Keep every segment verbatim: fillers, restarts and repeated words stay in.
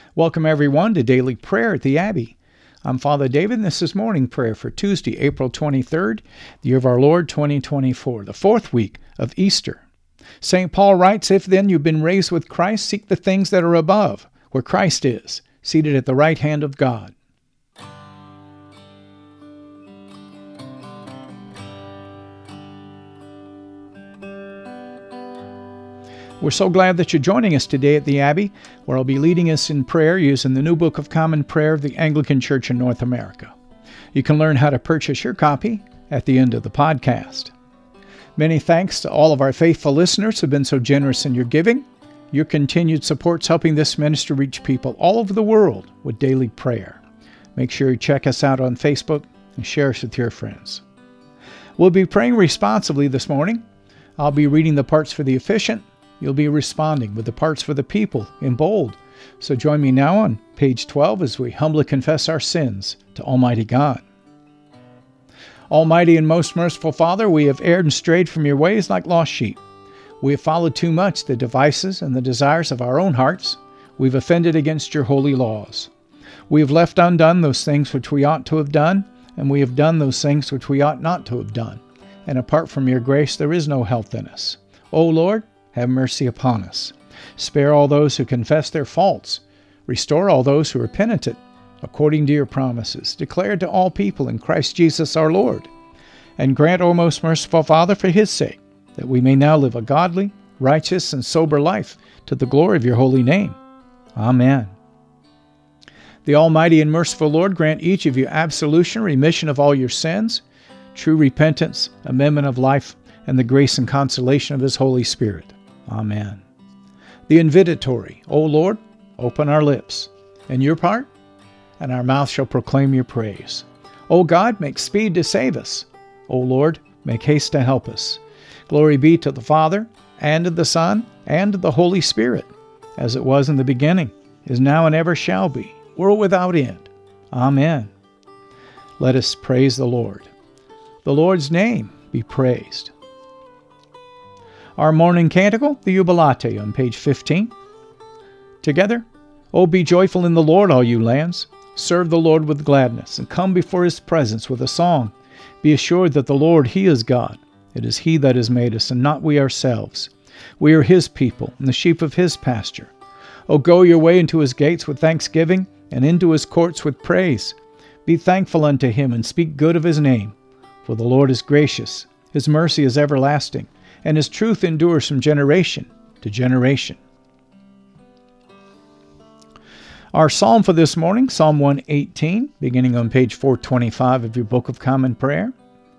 Welcome everyone to Daily Prayer at the Abbey. I'm Father David, and this is Morning Prayer for Tuesday, April twenty-third, the year of our Lord twenty twenty-four, the fourth week of Easter. Saint Paul writes, "If then you've been raised with Christ, seek the things that are above, where Christ is, seated at the right hand of God." We're so glad that you're joining us today at the Abbey, where I'll be leading us in prayer using the New Book of Common Prayer of the Anglican Church in North America. You can learn how to purchase your copy at the end of the podcast. Many thanks to all of our faithful listeners who've been so generous in your giving. Your continued support's helping this ministry reach people all over the world with daily prayer. Make sure you check us out on Facebook and share us with your friends. We'll be praying responsibly this morning. I'll be reading the parts for the efficient. You'll be responding with the parts for the people in bold. So join me now on page twelve as we humbly confess our sins to Almighty God. Almighty and most merciful Father, we have erred and strayed from your ways like lost sheep. We have followed too much the devices and the desires of our own hearts. We've offended against your holy laws. We have left undone those things which we ought to have done, and we have done those things which we ought not to have done. And apart from your grace, there is no health in us. O Lord, have mercy upon us. Spare all those who confess their faults. Restore all those who are penitent, according to your promises, declared to all people in Christ Jesus our Lord. And grant, O most merciful Father, for his sake, that we may now live a godly, righteous, and sober life to the glory of your holy name. Amen. The Almighty and merciful Lord grant each of you absolution, remission of all your sins, true repentance, amendment of life, and the grace and consolation of his Holy Spirit. Amen. The invitatory, O Lord, open our lips, and your part, and our mouth shall proclaim your praise. O God, make speed to save us. O Lord, make haste to help us. Glory be to the Father, and to the Son, and to the Holy Spirit, as it was in the beginning, is now, and ever shall be, world without end. Amen. Let us praise the Lord. The Lord's name be praised. Our morning canticle, the Jubilate, on page fifteen. Together, O be joyful in the Lord, all you lands. Serve the Lord with gladness, and come before his presence with a song. Be assured that the Lord, he is God. It is he that has made us, and not we ourselves. We are his people, and the sheep of his pasture. O go your way into his gates with thanksgiving, and into his courts with praise. Be thankful unto him, and speak good of his name. For the Lord is gracious, his mercy is everlasting, and his truth endures from generation to generation. Our psalm for this morning, Psalm one eighteen, beginning on page four twenty-five of your Book of Common Prayer.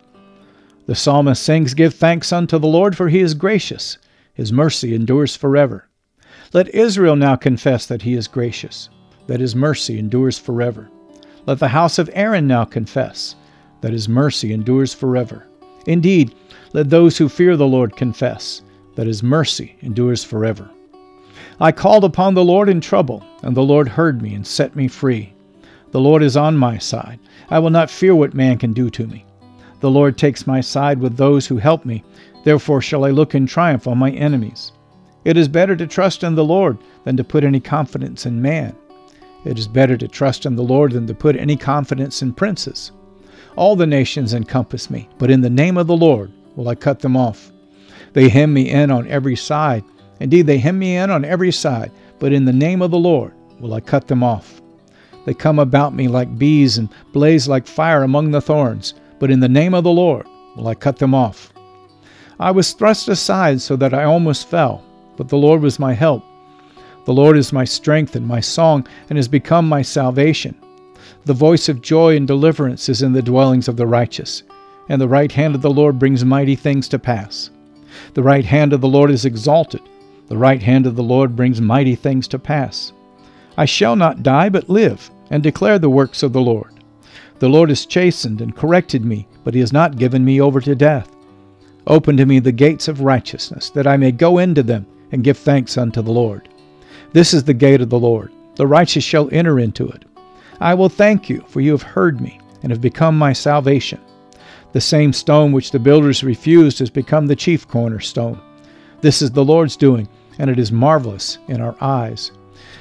The psalmist sings, "Give thanks unto the Lord, for he is gracious. His mercy endures forever. Let Israel now confess that he is gracious, that his mercy endures forever. Let the house of Aaron now confess that his mercy endures forever. Indeed, let those who fear the Lord confess that his mercy endures forever. I called upon the Lord in trouble, and the Lord heard me and set me free. The Lord is on my side. I will not fear what man can do to me. The Lord takes my side with those who help me. Therefore shall I look in triumph on my enemies. It is better to trust in the Lord than to put any confidence in man. It is better to trust in the Lord than to put any confidence in princes. All the nations encompass me, but in the name of the Lord will I cut them off. They hem me in on every side. Indeed, they hem me in on every side, but in the name of the Lord will I cut them off. They come about me like bees and blaze like fire among the thorns, but in the name of the Lord will I cut them off. I was thrust aside so that I almost fell, but the Lord was my help. The Lord is my strength and my song, and has become my salvation. The voice of joy and deliverance is in the dwellings of the righteous, and the right hand of the Lord brings mighty things to pass. The right hand of the Lord is exalted. The right hand of the Lord brings mighty things to pass. I shall not die, but live, and declare the works of the Lord. The Lord has chastened and corrected me, but he has not given me over to death. Open to me the gates of righteousness, that I may go into them and give thanks unto the Lord. This is the gate of the Lord. The righteous shall enter into it. I will thank you, for you have heard me, and have become my salvation. The same stone which the builders refused has become the chief cornerstone. This is the Lord's doing, and it is marvelous in our eyes.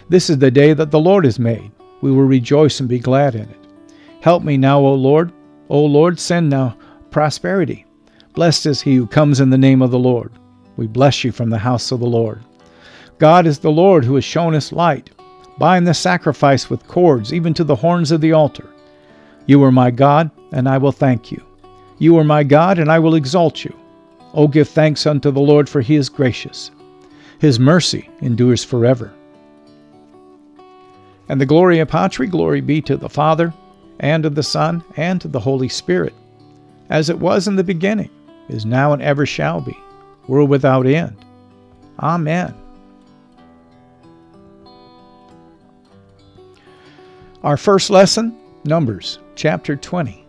This is the day that the Lord has made. We will rejoice and be glad in it. Help me now, O Lord. O Lord, send now prosperity. Blessed is he who comes in the name of the Lord. We bless you from the house of the Lord. God is the Lord who has shown us light. Bind the sacrifice with cords, even to the horns of the altar. You are my God, and I will thank you. You are my God, and I will exalt you. O give thanks unto the Lord, for he is gracious. His mercy endures forever. And the Gloria Patri, glory be to the Father, and to the Son, and to the Holy Spirit, as it was in the beginning, is now, and ever shall be, world without end. Amen. Our first lesson, Numbers, chapter twenty.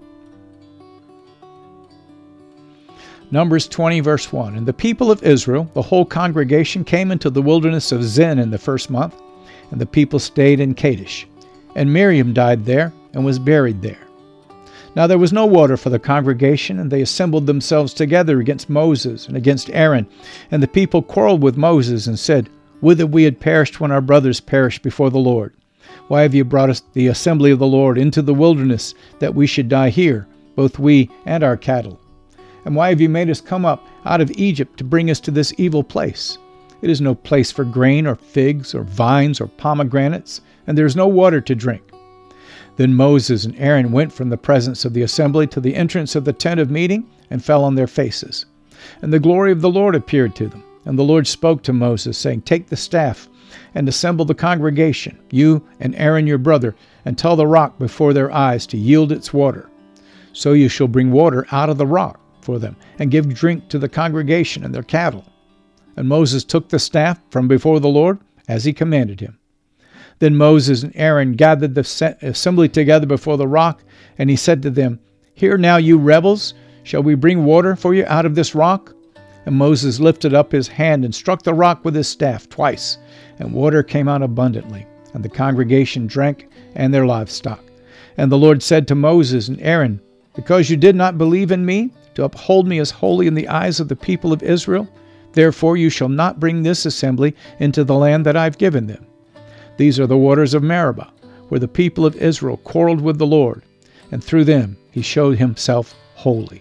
Numbers twenty, verse one. And the people of Israel, the whole congregation, came into the wilderness of Zin in the first month, and the people stayed in Kadesh. And Miriam died there, and was buried there. Now there was no water for the congregation, and they assembled themselves together against Moses and against Aaron. And the people quarreled with Moses, and said, Would we had perished when our brothers perished before the Lord. Why have you brought us the assembly of the Lord into the wilderness, that we should die here, both we and our cattle? And why have you made us come up out of Egypt to bring us to this evil place? It is no place for grain, or figs, or vines, or pomegranates, and there is no water to drink. Then Moses and Aaron went from the presence of the assembly to the entrance of the tent of meeting, and fell on their faces. And the glory of the Lord appeared to them. And the Lord spoke to Moses, saying, Take the staff, and assemble the congregation, you and Aaron your brother, and tell the rock before their eyes to yield its water. So you shall bring water out of the rock for them, and give drink to the congregation and their cattle. And Moses took the staff from before the Lord, as he commanded him. Then Moses and Aaron gathered the assembly together before the rock, and he said to them, Hear now, you rebels, shall we bring water for you out of this rock? And Moses lifted up his hand and struck the rock with his staff twice, and water came out abundantly, and the congregation drank, and their livestock. And the Lord said to Moses and Aaron, Because you did not believe in me, to uphold me as holy in the eyes of the people of Israel, therefore you shall not bring this assembly into the land that I have given them. These are the waters of Meribah, where the people of Israel quarreled with the Lord, and through them he showed himself holy.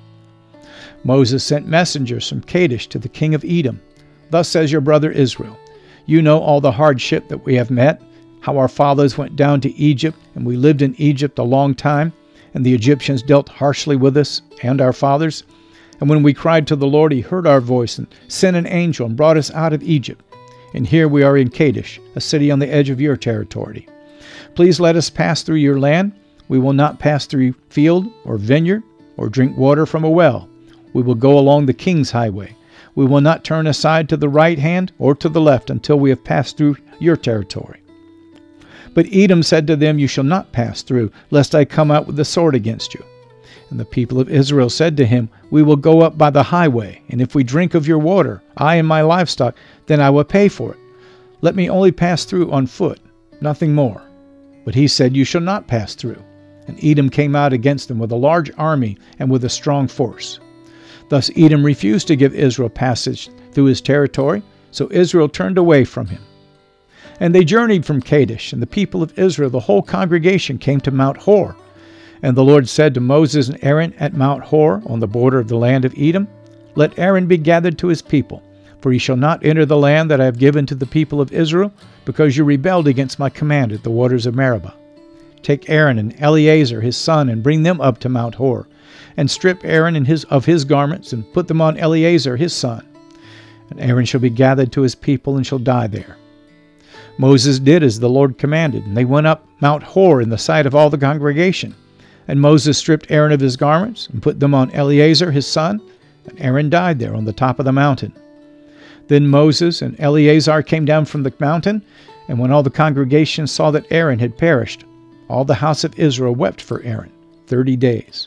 Moses sent messengers from Kadesh to the king of Edom. Thus says your brother Israel, You know all the hardship that we have met, how our fathers went down to Egypt, and we lived in Egypt a long time, and the Egyptians dealt harshly with us and our fathers. And when we cried to the Lord, he heard our voice and sent an angel and brought us out of Egypt. And here we are in Kadesh, a city on the edge of your territory. Please let us pass through your land. We will not pass through field or vineyard or drink water from a well. We will go along the king's highway. We will not turn aside to the right hand or to the left until we have passed through your territory. But Edom said to them, You shall not pass through, lest I come out with the sword against you. And the people of Israel said to him, We will go up by the highway, and if we drink of your water, I and my livestock, then I will pay for it. Let me only pass through on foot, nothing more. But he said, You shall not pass through. And Edom came out against them with a large army and with a strong force. Thus Edom refused to give Israel passage through his territory, so Israel turned away from him. And they journeyed from Kadesh, and the people of Israel, the whole congregation, came to Mount Hor. And the Lord said to Moses and Aaron at Mount Hor, on the border of the land of Edom, Let Aaron be gathered to his people, for he shall not enter the land that I have given to the people of Israel, because you rebelled against my command at the waters of Meribah. Take Aaron and Eleazar his son, and bring them up to Mount Hor, and strip Aaron and his, of his garments, and put them on Eleazar his son. And Aaron shall be gathered to his people, and shall die there. Moses did as the Lord commanded, and they went up Mount Hor in the sight of all the congregation. And Moses stripped Aaron of his garments, and put them on Eleazar his son, and Aaron died there on the top of the mountain. Then Moses and Eleazar came down from the mountain, and when all the congregation saw that Aaron had perished, all the house of Israel wept for Aaron thirty days.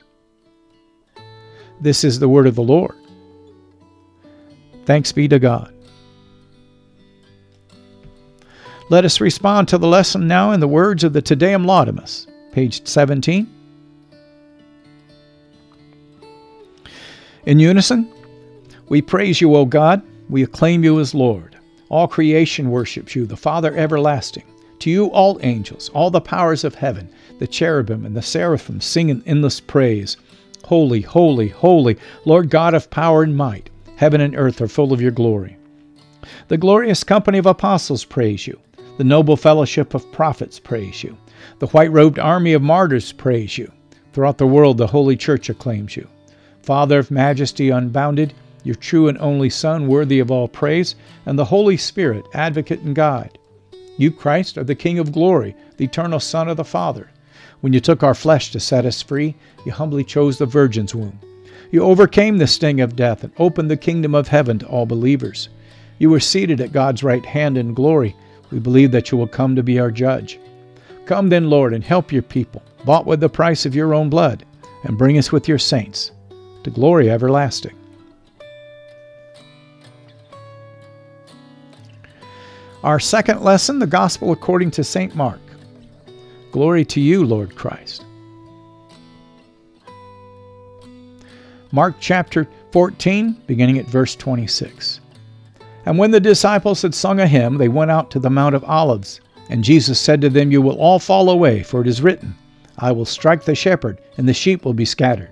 This is the word of the Lord. Thanks be to God. Let us respond to the lesson now in the words of the Te Deum Laudamus, page seventeen. In unison, we praise you, O God. We acclaim you as Lord. All creation worships you, the Father everlasting. To you all angels, all the powers of heaven, the cherubim and the seraphim sing in endless praise. Holy, holy, holy, Lord God of power and might. Heaven and earth are full of your glory. The glorious company of apostles praise you. The noble fellowship of prophets praise you. The white-robed army of martyrs praise you. Throughout the world the Holy Church acclaims you. Father of majesty unbounded, your true and only Son, worthy of all praise, and the Holy Spirit, advocate and guide. You, Christ, are the King of glory, the eternal Son of the Father. When you took our flesh to set us free, you humbly chose the Virgin's womb. You overcame the sting of death and opened the kingdom of heaven to all believers. You were seated at God's right hand in glory. We believe that you will come to be our judge. Come then, Lord, and help your people, bought with the price of your own blood, and bring us with your saints to glory everlasting. Our second lesson, the Gospel according to Saint Mark. Glory to you, Lord Christ. Mark chapter fourteen, beginning at verse twenty-six. And when the disciples had sung a hymn, they went out to the Mount of Olives. And Jesus said to them, You will all fall away, for it is written, I will strike the shepherd, and the sheep will be scattered.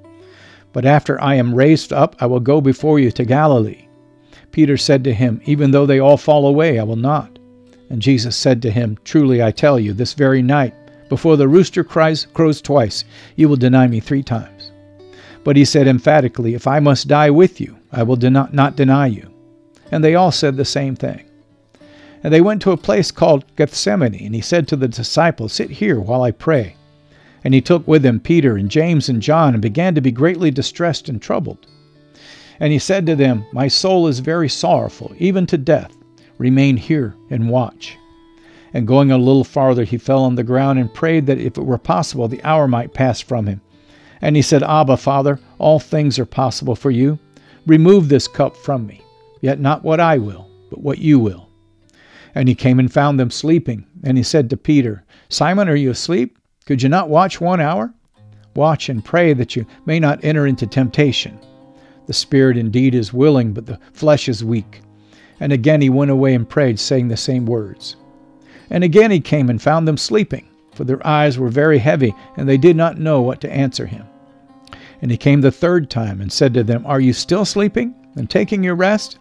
But after I am raised up, I will go before you to Galilee. Peter said to him, Even though they all fall away, I will not. And Jesus said to him, Truly I tell you, this very night, before the rooster cries, crows twice, you will deny me three times. But he said emphatically, If I must die with you, I will den- not deny you. And they all said the same thing. And they went to a place called Gethsemane, and he said to the disciples, Sit here while I pray. And he took with him Peter and James and John, and began to be greatly distressed and troubled. And he said to them, My soul is very sorrowful, even to death. Remain here and watch. And going a little farther, he fell on the ground and prayed that if it were possible, the hour might pass from him. And he said, Abba, Father, all things are possible for you. Remove this cup from me. Yet not what I will, but what you will. And he came and found them sleeping. And he said to Peter, Simon, are you asleep? Could you not watch one hour? Watch and pray that you may not enter into temptation. The spirit indeed is willing, but the flesh is weak. And again he went away and prayed, saying the same words. And again he came and found them sleeping, for their eyes were very heavy, and they did not know what to answer him. And he came the third time and said to them, Are you still sleeping and taking your rest?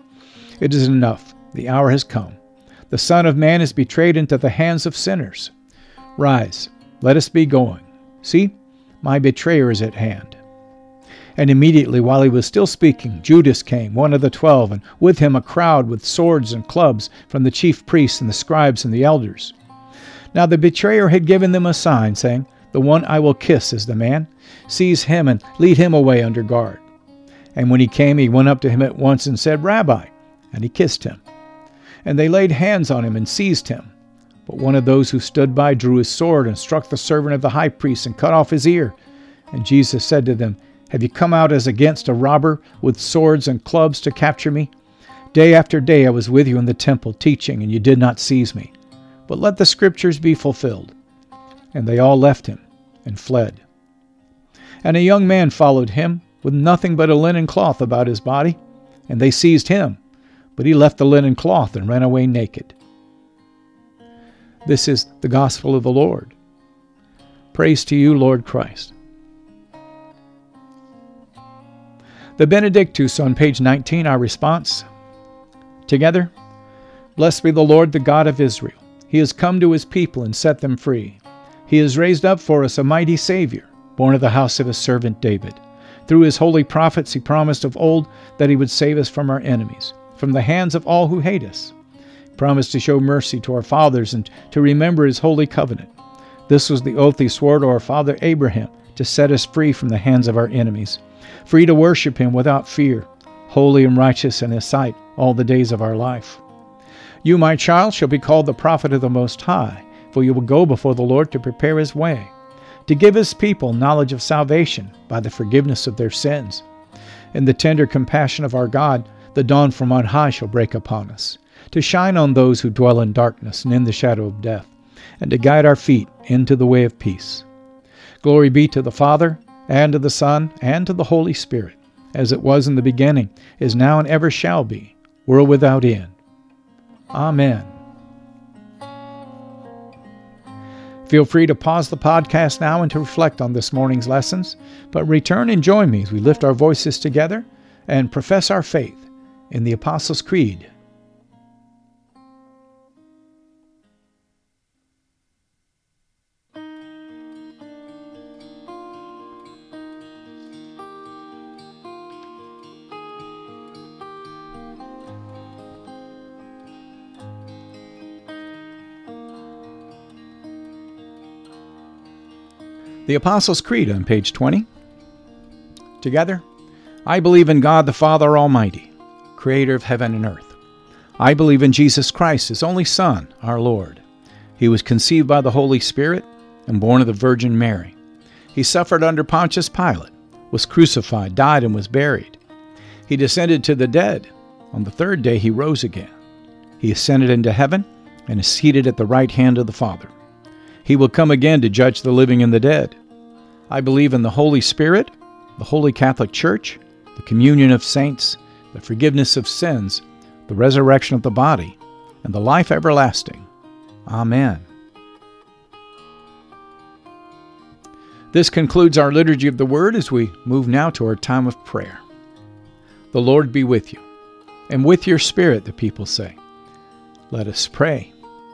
It is enough. The hour has come. The Son of Man is betrayed into the hands of sinners. Rise, let us be going. See, my betrayer is at hand. And immediately while he was still speaking, Judas came, one of the twelve, and with him a crowd with swords and clubs from the chief priests and the scribes and the elders. Now the betrayer had given them a sign, saying, The one I will kiss is the man. Seize him and lead him away under guard. And when he came, he went up to him at once and said, Rabbi, and he kissed him. And they laid hands on him and seized him. But one of those who stood by drew his sword and struck the servant of the high priest and cut off his ear. And Jesus said to them, Have you come out as against a robber with swords and clubs to capture me? Day after day I was with you in the temple teaching, and you did not seize me. But let the scriptures be fulfilled. And they all left him and fled. And a young man followed him with nothing but a linen cloth about his body. And they seized him, but he left the linen cloth and ran away naked. This is the gospel of the Lord. Praise to you, Lord Christ. The Benedictus on page nineteen, our response. Together, blessed be the Lord, the God of Israel. He has come to his people and set them free. He has raised up for us a mighty Savior, born of the house of his servant David. Through his holy prophets he promised of old that he would save us from our enemies, from the hands of all who hate us. He promised to show mercy to our fathers and to remember his holy covenant. This was the oath he swore to our father Abraham, to set us free from the hands of our enemies, free to worship him without fear, holy and righteous in his sight all the days of our life. You, my child, shall be called the prophet of the Most High, for you will go before the Lord to prepare his way, to give his people knowledge of salvation by the forgiveness of their sins. In the tender compassion of our God, the dawn from on high shall break upon us, to shine on those who dwell in darkness and in the shadow of death, and to guide our feet into the way of peace. Glory be to the Father, and to the Son, and to the Holy Spirit, as it was in the beginning, is now, and ever shall be, world without end. Amen. Feel free to pause the podcast now and to reflect on this morning's lessons, but return and join me as we lift our voices together and profess our faith in the Apostles' Creed. The Apostles' Creed on page twenty. Together, I believe in God the Father Almighty, creator of heaven and earth. I believe in Jesus Christ, his only Son, our Lord. He was conceived by the Holy Spirit and born of the Virgin Mary. He suffered under Pontius Pilate, was crucified, died, and was buried. He descended to the dead. On the third day he rose again. He ascended into heaven and is seated at the right hand of the Father. He will come again to judge the living and the dead. I believe in the Holy Spirit, the Holy Catholic Church, the communion of saints, the forgiveness of sins, the resurrection of the body, and the life everlasting. Amen. This concludes our Liturgy of the Word as we move now to our time of prayer. The Lord be with you, and with your spirit, the people say. Let us pray.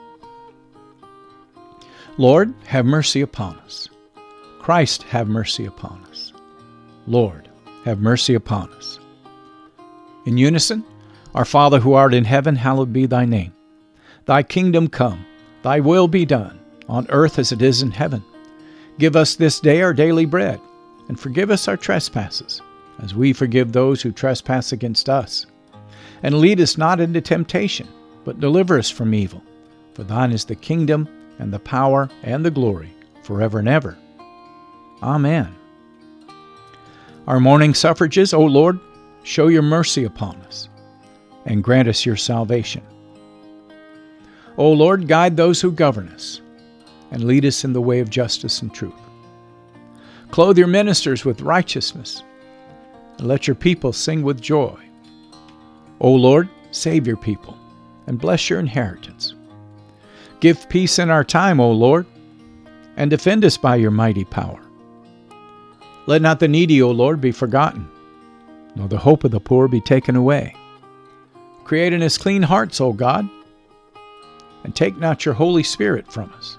Lord, have mercy upon us. Christ, have mercy upon us. Lord, have mercy upon us. In unison, Our Father who art in heaven, hallowed be thy name. Thy kingdom come, thy will be done, on earth as it is in heaven. Give us this day our daily bread, and forgive us our trespasses, as we forgive those who trespass against us. And lead us not into temptation, but deliver us from evil. For thine is the kingdom, and the power, and the glory, forever and ever. Amen. Our morning suffrages, O Lord, show your mercy upon us, and grant us your salvation. O Lord, guide those who govern us, and lead us in the way of justice and truth. Clothe your ministers with righteousness, and let your people sing with joy. O Lord, save your people, and bless your inheritance. Give peace in our time, O Lord, and defend us by your mighty power. Let not the needy, O Lord, be forgotten, nor the hope of the poor be taken away. Create in us clean hearts, O God, and take not your Holy Spirit from us.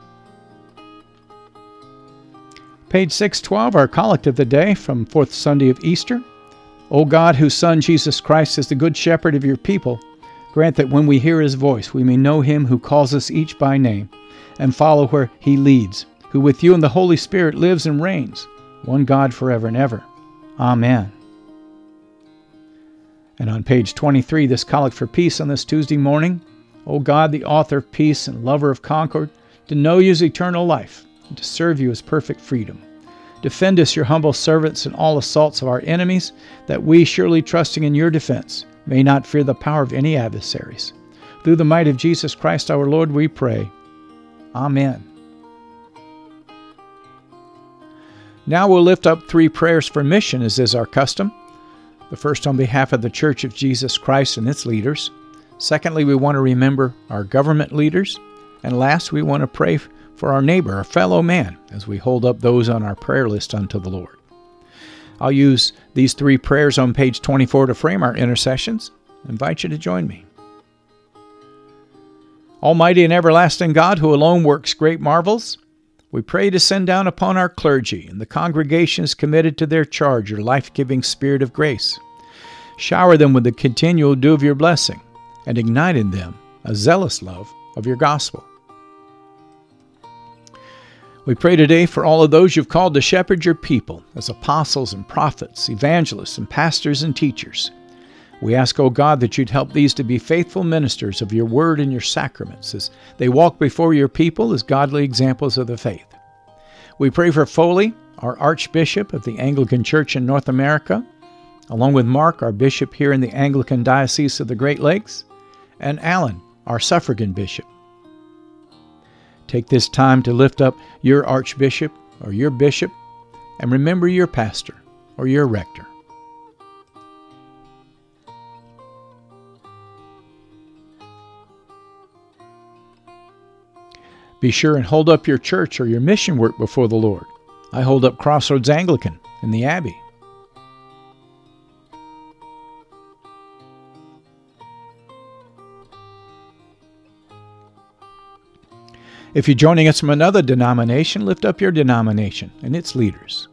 Page six twelve, our collect of the day from fourth Sunday of Easter. O God, whose Son Jesus Christ is the good shepherd of your people, grant that when we hear his voice, we may know him who calls us each by name, and follow where he leads, who with you and the Holy Spirit lives and reigns, one God forever and ever. Amen. And on page twenty-three, this collect for peace on this Tuesday morning. O God, the author of peace and lover of concord, to know you as eternal life, and to serve you as perfect freedom. Defend us, your humble servants, in all assaults of our enemies, that we, surely trusting in your defense, may not fear the power of any adversaries. Through the might of Jesus Christ our Lord, we pray. Amen. Now we'll lift up three prayers for mission, as is our custom. The first on behalf of the Church of Jesus Christ and its leaders. Secondly, we want to remember our government leaders. And last, we want to pray for our neighbor, our fellow man, as we hold up those on our prayer list unto the Lord. I'll use these three prayers on page twenty-four to frame our intercessions. I invite you to join me. Almighty and everlasting God, who alone works great marvels, we pray to send down upon our clergy and the congregations committed to their charge your life-giving spirit of grace. Shower them with the continual dew of your blessing, and ignite in them a zealous love of your gospel. We pray today for all of those you've called to shepherd your people as apostles and prophets, evangelists and pastors and teachers. We ask, O God, that you'd help these to be faithful ministers of your word and your sacraments as they walk before your people as godly examples of the faith. We pray for Foley, our Archbishop of the Anglican Church in North America, along with Mark, our bishop here in the Anglican Diocese of the Great Lakes, and Alan, our suffragan bishop. Take this time to lift up your archbishop or your bishop, and remember your pastor or your rector. Be sure and hold up your church or your mission work before the Lord. I hold up Crossroads Anglican in the Abbey. If you're joining us from another denomination, lift up your denomination and its leaders.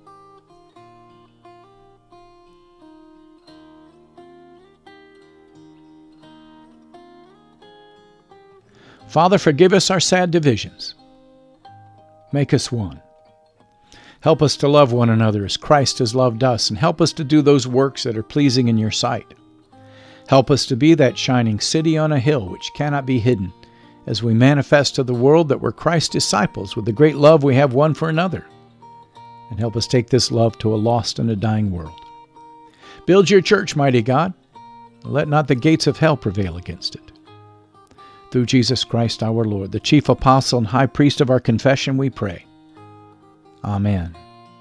Father, forgive us our sad divisions. Make us one. Help us to love one another as Christ has loved us, and help us to do those works that are pleasing in your sight. Help us to be that shining city on a hill which cannot be hidden, as we manifest to the world that we're Christ's disciples with the great love we have one for another. And help us take this love to a lost and a dying world. Build your church, mighty God, and let not the gates of hell prevail against it. Through Jesus Christ our Lord, the chief apostle and high priest of our confession, we pray. Amen.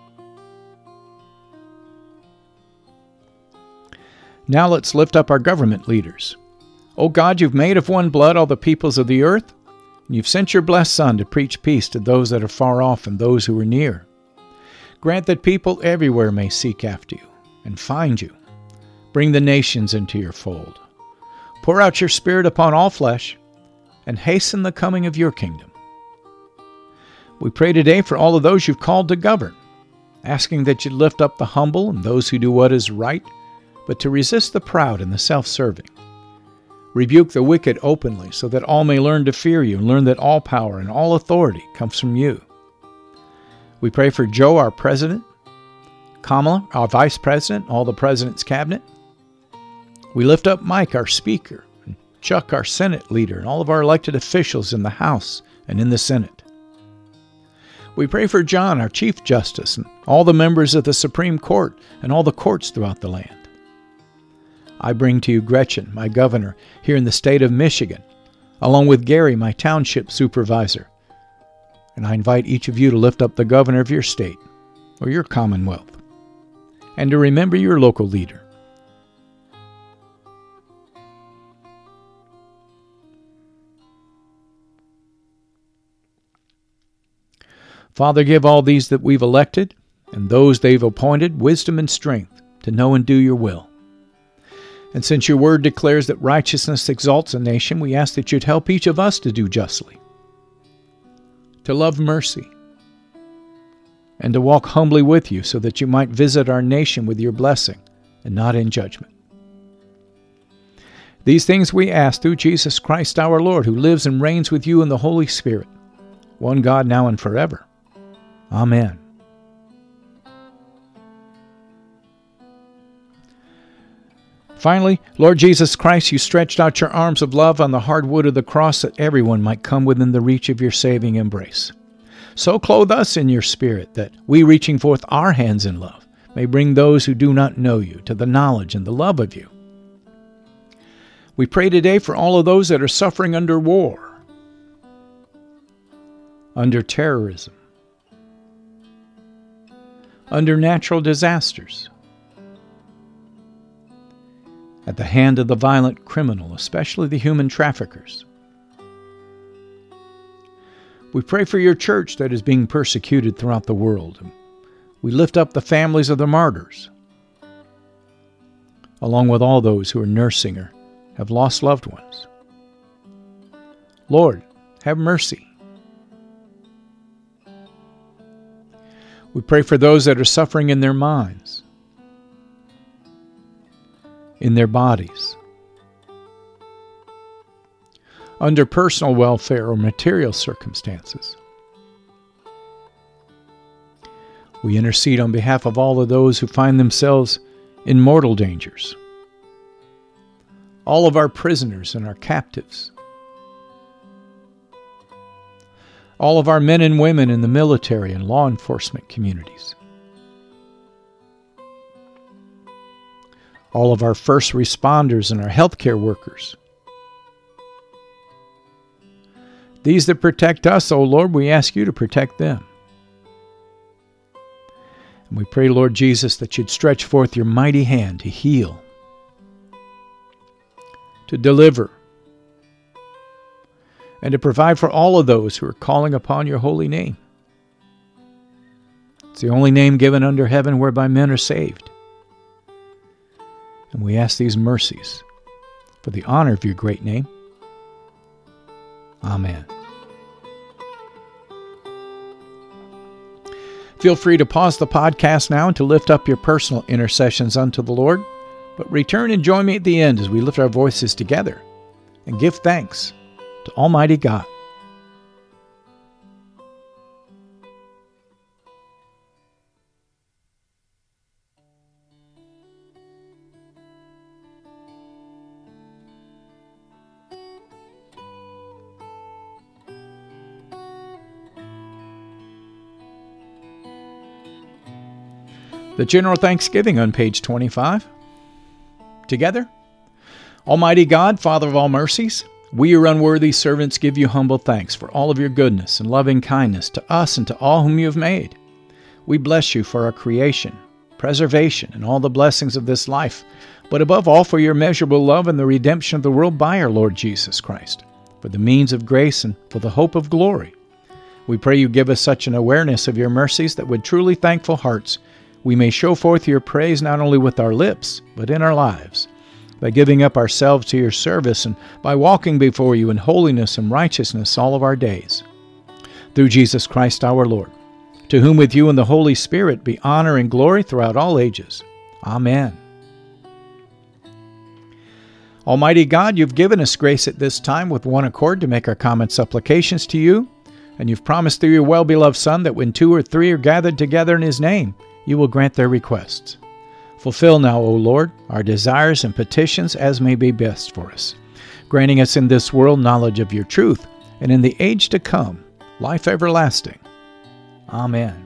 Now let's lift up our government leaders. O God, you've made of one blood all the peoples of the earth, and you've sent your blessed Son to preach peace to those that are far off and those who are near. Grant that people everywhere may seek after you and find you. Bring the nations into your fold. Pour out your Spirit upon all flesh, and hasten the coming of your kingdom. We pray today for all of those you've called to govern, asking that you lift up the humble and those who do what is right, but to resist the proud and the self-serving. Rebuke the wicked openly, so that all may learn to fear you and learn that all power and all authority comes from you. We pray for Joe, our president, Kamala, our vice president, all the president's cabinet. We lift up Mike, our speaker, and Chuck, our Senate leader, and all of our elected officials in the House and in the Senate. We pray for John, our Chief Justice, and all the members of the Supreme Court and all the courts throughout the land. I bring to you Gretchen, my governor here in the state of Michigan, along with Gary, my township supervisor. And I invite each of you to lift up the governor of your state or your commonwealth, and to remember your local leader. Father, give all these that we've elected and those they've appointed wisdom and strength to know and do your will. And since your word declares that righteousness exalts a nation, we ask that you'd help each of us to do justly, to love mercy, and to walk humbly with you so that you might visit our nation with your blessing and not in judgment. These things we ask through Jesus Christ our Lord, who lives and reigns with you in the Holy Spirit, one God now and forever. Amen. Finally, Lord Jesus Christ, you stretched out your arms of love on the hard wood of the cross that everyone might come within the reach of your saving embrace. So clothe us in your Spirit that we, reaching forth our hands in love, may bring those who do not know you to the knowledge and the love of you. We pray today for all of those that are suffering under war, under terrorism, under natural disasters, at the hand of the violent criminal, especially the human traffickers. We pray for your church that is being persecuted throughout the world. We lift up the families of the martyrs, along with all those who are nursing or have lost loved ones. Lord, have mercy. We pray for those that are suffering in their minds, in their bodies, under personal welfare or material circumstances. We intercede on behalf of all of those who find themselves in mortal dangers, all of our prisoners and our captives, all of our men and women in the military and law enforcement communities, all of our first responders and our healthcare workers. These that protect us, O Lord, we ask you to protect them. And we pray, Lord Jesus, that you'd stretch forth your mighty hand to heal, to deliver, and to provide for all of those who are calling upon your holy name. It's the only name given under heaven whereby men are saved. And we ask these mercies for the honor of your great name. Amen. Feel free to pause the podcast now and to lift up your personal intercessions unto the Lord, but return and join me at the end as we lift our voices together and give thanks to Almighty God. The General Thanksgiving on page twenty-five. Together. Almighty God, Father of all mercies, we, your unworthy servants, give you humble thanks for all of your goodness and loving kindness to us and to all whom you have made. We bless you for our creation, preservation, and all the blessings of this life, but above all for your immeasurable love and the redemption of the world by our Lord Jesus Christ, for the means of grace and for the hope of glory. We pray you give us such an awareness of your mercies that with truly thankful hearts we may show forth your praise not only with our lips, but in our lives, by giving up ourselves to your service and by walking before you in holiness and righteousness all of our days. Through Jesus Christ our Lord, to whom with you and the Holy Spirit be honor and glory throughout all ages. Amen. Almighty God, you've given us grace at this time with one accord to make our common supplications to you, and you've promised through your well-beloved Son that when two or three are gathered together in his name, you will grant their requests. Fulfill now, O Lord, our desires and petitions as may be best for us, granting us in this world knowledge of your truth, and in the age to come, life everlasting. Amen.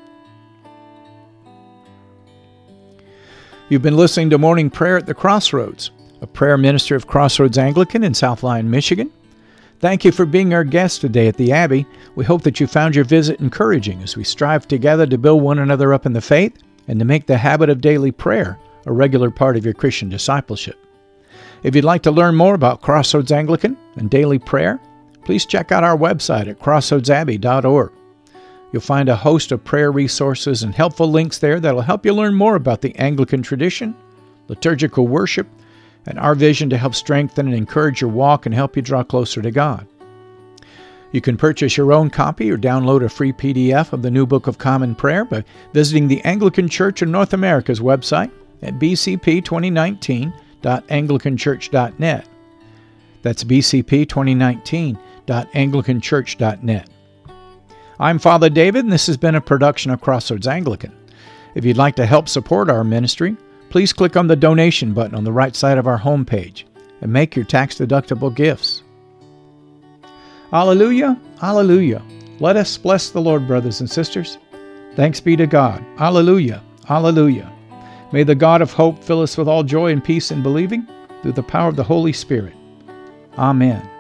You've been listening to Morning Prayer at the Crossroads, a prayer minister of Crossroads Anglican in South Lyon, Michigan. Thank you for being our guest today at the Abbey. We hope that you found your visit encouraging as we strive together to build one another up in the faith and to make the habit of daily prayer a regular part of your Christian discipleship. If you'd like to learn more about Crossroads Anglican and daily prayer, please check out our website at crossroads abbey dot org. You'll find a host of prayer resources and helpful links there that will help you learn more about the Anglican tradition, liturgical worship, and our vision to help strengthen and encourage your walk and help you draw closer to God. You can purchase your own copy or download a free P D F of the New Book of Common Prayer by visiting the Anglican Church in North America's website at b c p twenty nineteen dot anglican church dot net. That's b c p twenty nineteen dot anglican church dot net. I'm Father David, and this has been a production of Crossroads Anglican. If you'd like to help support our ministry, please click on the donation button on the right side of our homepage and make your tax-deductible gifts. Alleluia, alleluia. Let us bless the Lord, brothers and sisters. Thanks be to God. Alleluia, alleluia. May the God of hope fill us with all joy and peace in believing through the power of the Holy Spirit. Amen.